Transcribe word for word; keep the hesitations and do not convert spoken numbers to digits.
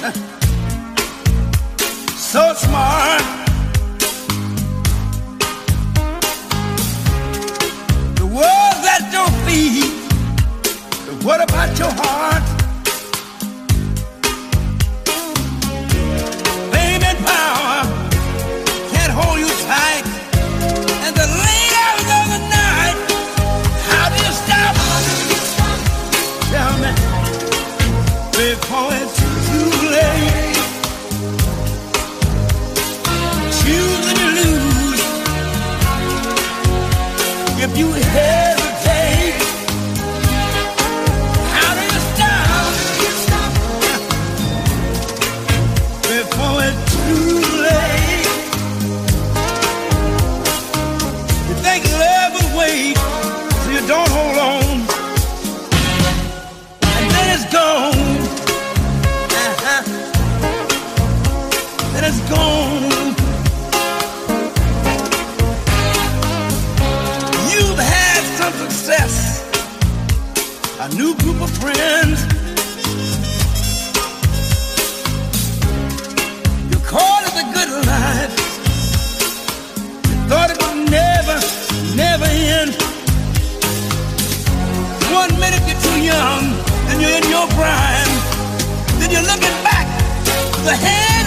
so smart. The world's at your feet, but what about your heart? Fame and power can't hold you tight, and the late hours of the night, how do you stop? Tell me before it's too late. Choosing to lose. If you hesitate, how do you stop? Before it's too late. You think love will wait, so you don't hold on, and then it's gone. Uh-huh. Then it's gone. You've had some success, a new group of friends. You called it a good life. You thought it would never, never end. One minute you're too young and you're in your prime. Then you're looking back, the hand